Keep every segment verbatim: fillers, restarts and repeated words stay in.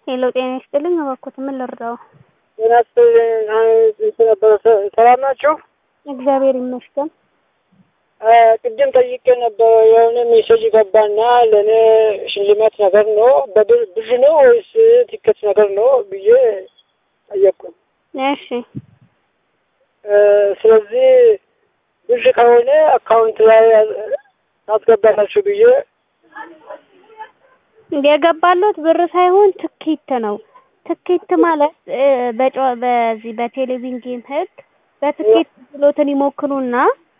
ሄሎ ጤና ይስጥልኝ እባክዎት ምን ልርዳው? ጤና ይስጥልኝ ሰላም ናችሁ? እግዚአብሔር ይመስገን። ቅድም ጠይቄ ነበር የሆነ ሜሴጅ ገባና ለኔ ሽልማት ነገር ነው በብር ብር ነው ወይስ ቲኬት ነገር ነው ብዬ ጠየቅኩ። እሺ ስለዚህ ብር ከሆነ አካውንት ላይ ታስገባላችሁ ብዬ የገባሉት ብር ሳይሆን ትኬት ነው። ትኬት ማለት በዚህ በቴሌቪዥን ህግ በትኬት ብሎትን ይሞክሩና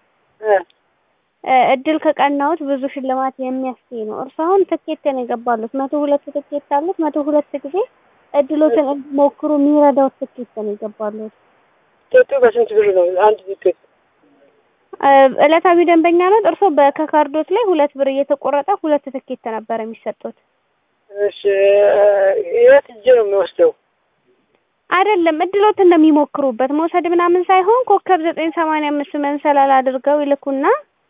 እድል ከቀናውት ብዙ ሽልማት የሚያስገኝ ነው። እርሱ አሁን ትኬት ነው የገባሉት መቶ ሁለት ትኬት አሉት መቶ ሁለት ጊዜ እድሎትን እንዲሞክሩ የሚረዳው ትኬት ነው የገባሉት። ትኬቱ በስንት ብር ነው አንድ ትኬት? እለታዊ ደንበኛ ነው። እርሱ በከካርዶት ላይ ሁለት ብር እየተቆረጠ ሁለት ትኬት ነበር የሚሰጡት። እሺ የት ሂጄ ነው የሚወስደው? አይደለም እድሎትን ነው የሚሞክሩበት መውሰድ ምናምን ሳይሆን ኮከብ ዘጠኝ ሰማንያ አምስት መንሰላል አድርገው ይልኩና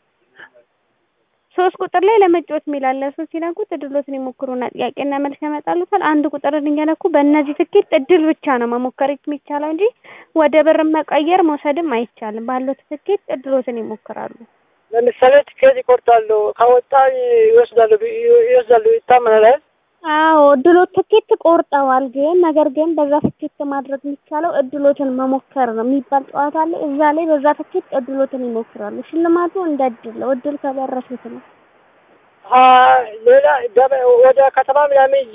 ሶስት ቁጥር ላይ ለመጫወት የሚላል እሱ ሲነኩት እድሎትን ይሞክሩና ጥያቄና መልስ ያመጣሉታል። አንድ ቁጥርን እየነኩ በእነዚህ ትኬት እድል ብቻ ነው መሞከር የሚቻለው እንጂ ወደ ብር መቀየር መውሰድም አይቻልም። ባለው ትኬት እድሎትን ይሞክራሉ። ለምሳሌ ትኬት ይቆርጣሉ ካወጣ ይወስዳሉ ይወስዳሉ ይታመናል። አዎ እድሎት ትኬት ቆርጠዋል ግን ነገር ግን በዛ ትኬት ማድረግ የሚቻለው እድሎትን መሞከር ነው የሚባል ጨዋታ አለ። እዛ ላይ በዛ ትኬት እድሎትን ይሞክራሉ። ሽልማቱ እንደ እድል ነው። እድል ከደረሱት ነው። አ ሌላ ወደ ከተማ ምናምን ሂጄ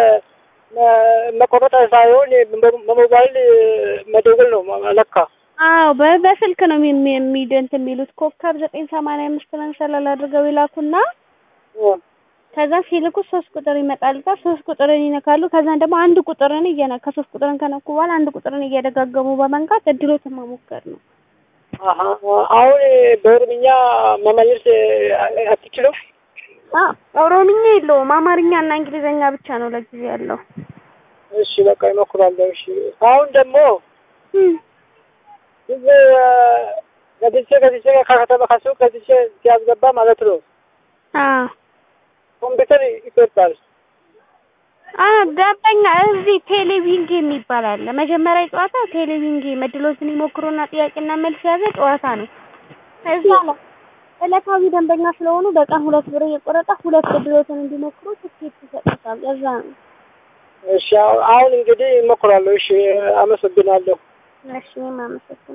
መቆረጥ ሳይሆን በሞባይል መደወል ነው ለካ። አዎ በስልክ ነው የሚደንት የሚሉት ኮከብ ዘጠኝ ሰማንያ አምስት መንሰላል አድርገው ይላኩና ከዛ ሲልኩ ሶስት ቁጥር ይመጣልታ ሶስት ቁጥርን ይነካሉ። ከዛን ደግሞ አንድ ቁጥርን እየነካ ሶስት ቁጥርን ከነኩ በኋላ አንድ ቁጥርን እየደጋገሙ በመንካት እድሎትን መሞከር ነው። አሃ አሁን በኦሮምኛ መመለስ አትችሉም? አዎ ኦሮምኛ የለውም አማርኛና እንግሊዘኛ ብቻ ነው ለጊዜው ያለው። እሺ በቃ ይሞክራለሁ። እሺ አሁን ደግሞ እዚህ ከዚህ ከዚህ ከከተማ ከሱቅ ከዚህ ሲያስገባ ማለት ነው። አዎ ኮምፒውተር ይቆርጣል። አዎ ደንበኛ እዚህ ቴሌቪዥን ጌም ይባላል። መጀመሪያ ጨዋታ ቴሌቪዥን ጌም እድሎትን ይሞክሩና ጥያቄና መልስ ያዘ ጨዋታ ነው። እዛ ነው እለታዊ ደንበኛ ስለሆኑ በቀን ሁለት ብር እየቆረጠ ሁለት እድሎትን እንዲሞክሩ ትኬት ይሰጣል። እዛ ነው። እሺ አሁን እንግዲህ እሞክራለሁ። እሺ አመሰግናለሁ። እሺ እኔም አመሰግናለሁ።